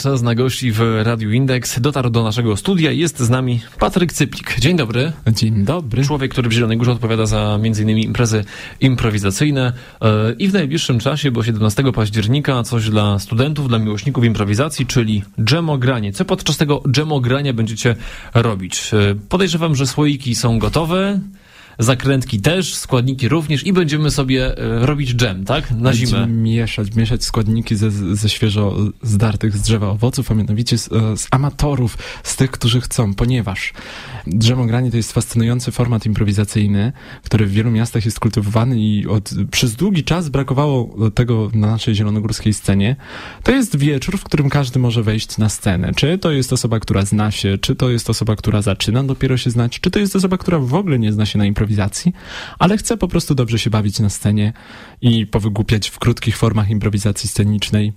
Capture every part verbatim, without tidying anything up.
Czas na gości w Radiu Indeks. Dotarł do naszego studia i jest z nami Patryk Cyplik. Dzień dobry. Dzień dobry. Człowiek, który w Zielonej Górze odpowiada za między innymi imprezy improwizacyjne i w najbliższym czasie, bo siedemnastego października, coś dla studentów, dla miłośników improwizacji, czyli dżemogranie. Co podczas tego dżemogrania będziecie robić? Podejrzewam, że słoiki są gotowe. Zakrętki też, składniki również i będziemy sobie e, robić dżem, tak? Na będziemy zimę. mieszać, mieszać składniki ze, ze świeżo zdartych z drzewa owoców, a mianowicie z, z amatorów, z tych, którzy chcą, ponieważ dżemogranie to jest fascynujący format improwizacyjny, który w wielu miastach jest kultywowany i od, przez długi czas brakowało tego na naszej zielonogórskiej scenie. To jest wieczór, w którym każdy może wejść na scenę. Czy to jest osoba, która zna się, czy to jest osoba, która zaczyna dopiero się znać, czy to jest osoba, która w ogóle nie zna się na improwizacji, improwizacji, ale chcę po prostu dobrze się bawić na scenie i powygłupiać w krótkich formach improwizacji scenicznej.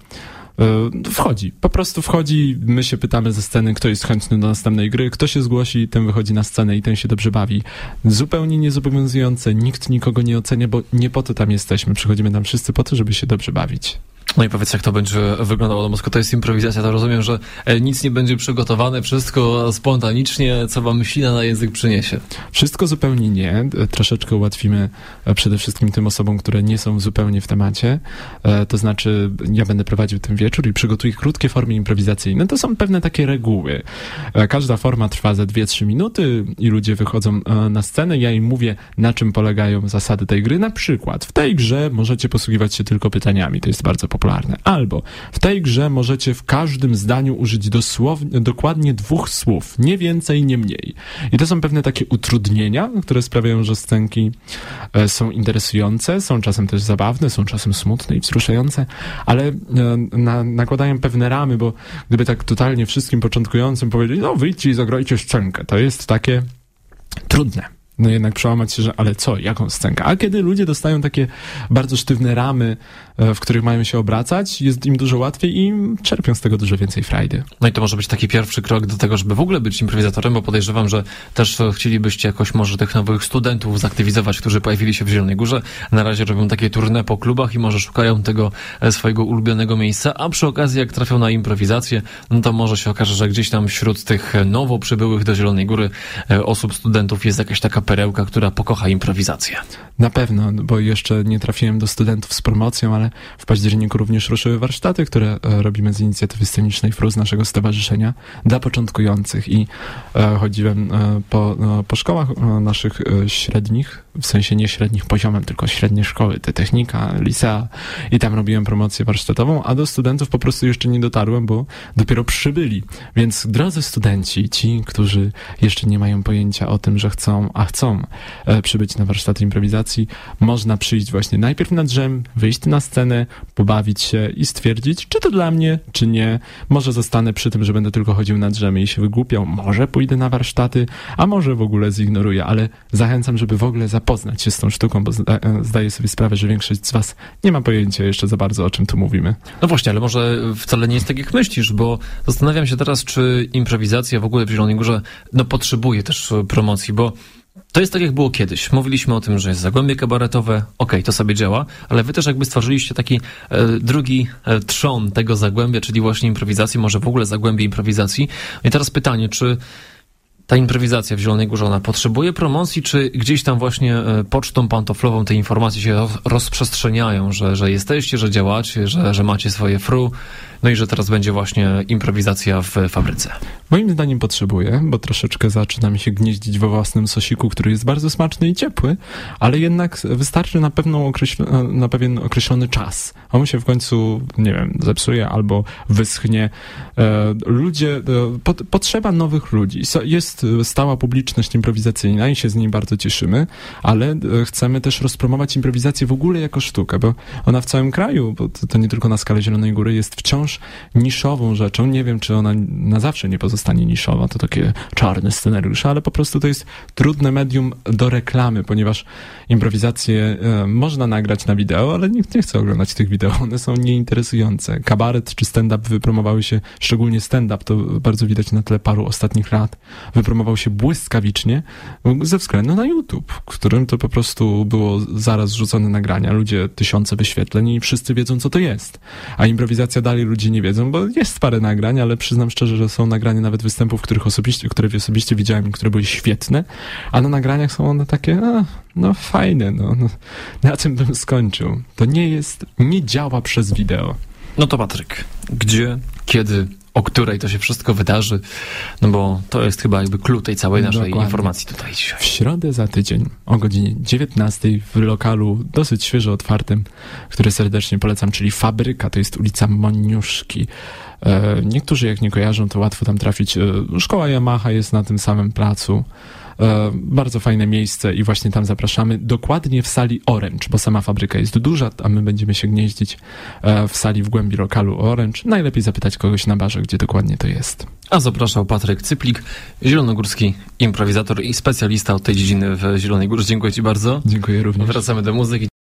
Wchodzi, po prostu wchodzi, my się pytamy ze sceny, kto jest chętny do następnej gry, kto się zgłosi, ten wychodzi na scenę i ten się dobrze bawi. Zupełnie niezobowiązujące, nikt nikogo nie ocenia, bo nie po to tam jesteśmy, przychodzimy tam wszyscy po to, żeby się dobrze bawić. No i powiedz, jak to będzie wyglądało, no bo skoro to jest improwizacja, to rozumiem, że nic nie będzie przygotowane, wszystko spontanicznie, co wam ślina na język przyniesie. Wszystko zupełnie nie. Troszeczkę ułatwimy przede wszystkim tym osobom, które nie są zupełnie w temacie. To znaczy, ja będę prowadził ten wieczór i przygotuję krótkie formy improwizacyjne. To są pewne takie reguły. Każda forma trwa za dwie trzy minuty i ludzie wychodzą na scenę. Ja im mówię, na czym polegają zasady tej gry. Na przykład, w tej grze możecie posługiwać się tylko pytaniami. To jest bardzo popularne. Albo w tej grze możecie w każdym zdaniu użyć dosłownie, dokładnie dwóch słów, nie więcej, nie mniej. I to są pewne takie utrudnienia, które sprawiają, że scenki e, są interesujące, są czasem też zabawne, są czasem smutne i wzruszające, ale e, na, nakładają pewne ramy, bo gdyby tak totalnie wszystkim początkującym powiedzieć, no wyjdźcie i zagrajcie scenkę, to jest takie trudne. No jednak przełamać się, że ale co, jaką scenkę? A kiedy ludzie dostają takie bardzo sztywne ramy, w których mają się obracać, jest im dużo łatwiej i czerpią z tego dużo więcej frajdy. No i to może być taki pierwszy krok do tego, żeby w ogóle być improwizatorem, bo podejrzewam, że też chcielibyście jakoś może tych nowych studentów zaktywizować, którzy pojawili się w Zielonej Górze. Na razie robią takie tournée po klubach i może szukają tego swojego ulubionego miejsca, a przy okazji jak trafią na improwizację, no to może się okaże, że gdzieś tam wśród tych nowo przybyłych do Zielonej Góry osób, studentów jest jakaś taka perełka, która pokocha improwizację. Na pewno, bo jeszcze nie trafiłem do studentów z promocją, ale w październiku również ruszyły warsztaty, które robimy z inicjatywy scenicznej F R U Z naszego stowarzyszenia dla początkujących i e, chodziłem e, po, e, po szkołach e, naszych e, średnich, w sensie nie średnich poziomem, tylko średnie szkoły, te technika, licea i tam robiłem promocję warsztatową, a do studentów po prostu jeszcze nie dotarłem, bo dopiero przybyli. Więc drodzy studenci, ci, którzy jeszcze nie mają pojęcia o tym, że chcą, a chcą e, przybyć na warsztaty improwizacji, można przyjść właśnie najpierw na dżem, wyjść na scenę, pobawić się i stwierdzić, czy to dla mnie, czy nie. Może zostanę przy tym, że będę tylko chodził na drzemy i się wygłupiał, może pójdę na warsztaty, a może w ogóle zignoruję, ale zachęcam, żeby w ogóle zapoznać się z tą sztuką, bo zda- zdaję sobie sprawę, że większość z was nie ma pojęcia jeszcze za bardzo, o czym tu mówimy. No właśnie, ale może wcale nie jest tak, jak myślisz, bo zastanawiam się teraz, czy improwizacja w ogóle w Zielonej Górze no, potrzebuje też promocji, bo to jest tak, jak było kiedyś. Mówiliśmy o tym, że jest zagłębie kabaretowe, okej, okay, to sobie działa, ale wy też jakby stworzyliście taki e, drugi e, trzon tego zagłębia, czyli właśnie improwizacji, może w ogóle zagłębie improwizacji. I teraz pytanie, czy ta improwizacja w Zielonej Górze, ona potrzebuje promocji, czy gdzieś tam właśnie e, pocztą pantoflową te informacje się roz, rozprzestrzeniają, że, że jesteście, że działacie, że, że macie swoje F R U, no i że teraz będzie właśnie improwizacja w fabryce? Moim zdaniem potrzebuję, bo troszeczkę zaczyna mi się gnieździć we własnym sosiku, który jest bardzo smaczny i ciepły, ale jednak wystarczy na, pewną określ- na pewien określony czas. On się w końcu, nie wiem, zepsuje albo wyschnie. E, ludzie, e, po, potrzeba nowych ludzi. Jest stała publiczność improwizacyjna i się z niej bardzo cieszymy, ale e, chcemy też rozpromować improwizację w ogóle jako sztukę, bo ona w całym kraju, bo to, to nie tylko na skalę Zielonej Góry, jest wciąż niszową rzeczą. Nie wiem, czy ona na zawsze nie pozostanie niszowa, to takie czarne scenariusze, ale po prostu to jest trudne medium do reklamy, ponieważ improwizację e, można nagrać na wideo, ale nikt nie chce oglądać tych wideo, one są nieinteresujące. Kabaret czy stand-up wypromowały się, szczególnie stand-up, to bardzo widać na tle paru ostatnich lat, wypromował się błyskawicznie ze względu na YouTube, w którym to po prostu było zaraz rzucone nagrania, ludzie tysiące wyświetleń i wszyscy wiedzą, co to jest. A improwizacja dalej ludzie nie wiedzą, bo jest parę nagrań, ale przyznam szczerze, że są nagrania nawet występów, których osobiście, które osobiście widziałem i które były świetne, a na nagraniach są one takie, a, no fajne, no, no. Na tym bym skończył. To nie jest, nie działa przez wideo. No to Patryk, gdzie, kiedy, o której to się wszystko wydarzy? No bo to jest chyba jakby clue tej całej naszej Dokładnie. informacji tutaj dzisiaj. W środę za tydzień o godzinie dziewiętnastej w lokalu dosyć świeżo otwartym, który serdecznie polecam, czyli Fabryka, to jest ulica Moniuszki. E, niektórzy jak nie kojarzą, to łatwo tam trafić. E, szkoła Yamaha jest na tym samym placu. E, bardzo fajne miejsce i właśnie tam zapraszamy, dokładnie w sali Orange, bo sama fabryka jest duża, a my będziemy się gnieździć e, w sali w głębi lokalu Orange. Najlepiej zapytać kogoś na barze, gdzie dokładnie to jest. A zapraszał Patryk Cyplik, zielonogórski improwizator i specjalista od tej dziedziny w Zielonej Górze. Dziękuję Ci bardzo. Dziękuję również. Wracamy do muzyki.